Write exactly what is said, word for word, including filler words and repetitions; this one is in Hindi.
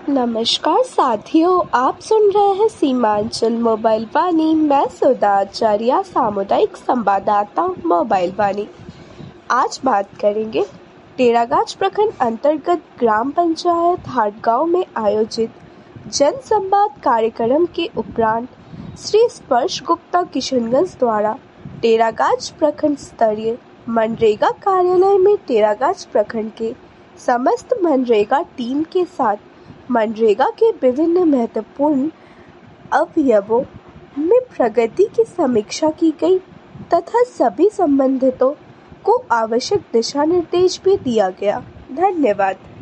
नमस्कार साथियों, आप सुन रहे हैं सीमांचल मोबाइल वाणी। मैं सुधा आचार्य, सामुदायिक संवाददाता मोबाइल वाणी। आज बात करेंगे टेरागाछ प्रखंड अंतर्गत ग्राम पंचायत हाटगांव में आयोजित जन संवाद कार्यक्रम के उपरांत श्री स्पर्श गुप्ता किशनगंज द्वारा टेरागाछ प्रखंड स्तरीय मनरेगा कार्यालय में टेरागाछ प्रखंड के समस्त मनरेगा टीम के साथ मनरेगा के विभिन्न महत्वपूर्ण अवयवों में प्रगति की समीक्षा की गई तथा सभी संबंधितों को आवश्यक दिशा निर्देश भी दिया गया। धन्यवाद।